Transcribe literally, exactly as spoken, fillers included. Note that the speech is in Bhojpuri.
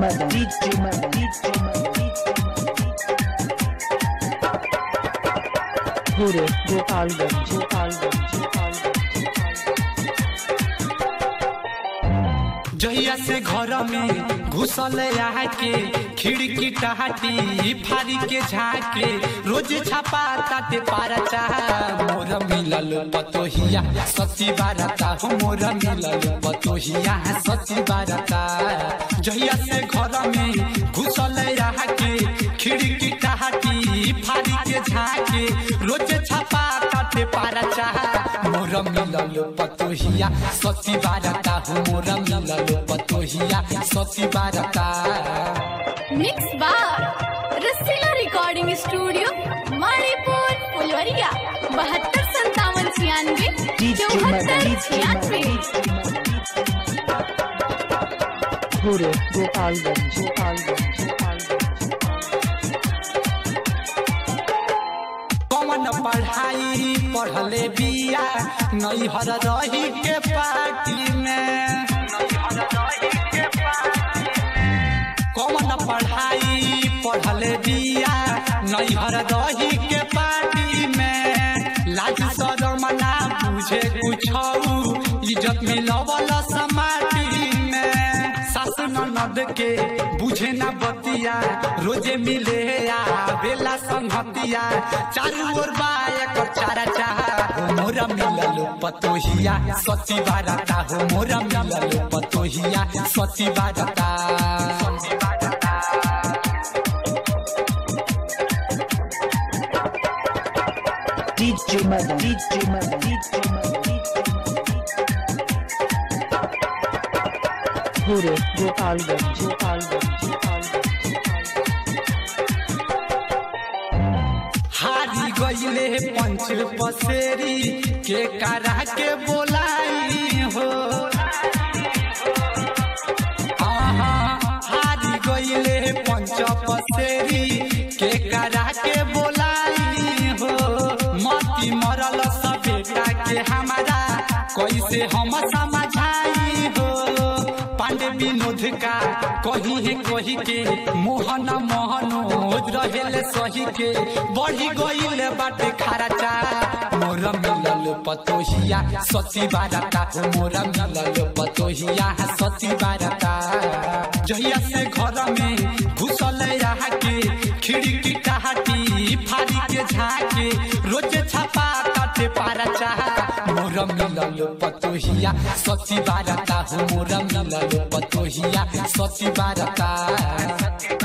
Madan, D J Madan, D J Madan, Bhure, Gopalganj, Gopalganj, Gopalganj. जहिया से घर में घुसल आके खिड़की टहाटी फारी के झाके रोज छापा ताते पारा चाह मोर मिलल पतोहिया सची बारता हो मोर मिलल पतोहिया सची बारता। जहिया से घर में घुसल आके खिड़की टहाटी फारी के झाके रोज छापा ताते पारा चाह मोर मिलल पतोहिया सची बारता हो मोर मिलल पतोहिया सची बारता। मिक्स बार रसीला रिकॉर्डिंग स्टूडियो मणिपुर फुलवरिया बहत्तर संतावन छियानवे चौहत्तर छियानवे। Bhure, Gopalganj, Gopalganj, Gopalganj. कौन पढ़ाई पढ़ले बिया नैहर रही के पार्टी में कौन पढ़ाई पढ़ले बिया नैहर रही के पार्टी में लाज शरम ना बुझे कुछ इज्जत मिलवल समाटी में सास ननद के बुझे ना बतिया रोजे मिले बेला संगतिया चारू ओर बायक चारा चाह मोरा मिलल पतोहिया सची बारता हो मोरा मिलल पतोहिया सची बारता। D J Madan, D J Madan, D J Madan, Bhure, Gopalganj, Gopalganj, Gopalganj. हारी गईले पंच पसेरी के करा के बोलाई हो हारी गईले पंच पसेरी के करा के बोलाई हो मती मरल सब बेटा के हमारा कैसे हम समझाई हो पांडे विनोद का कही है कही के मोहन मोहनोज रहेले सही के बढ़ी गईल बाटे खराचा मोर मिलल पतोहिया सची बारता हो मोर मिलल पतोहिया सची बारता। जहिया से घर में घुसल आके खिड़की टहाटी फारी के झाके रोज छापा ताते पारा चाह मोर मिलल पतोहिया सची बारता हो मोर मिलल पतोहिया सची बारता।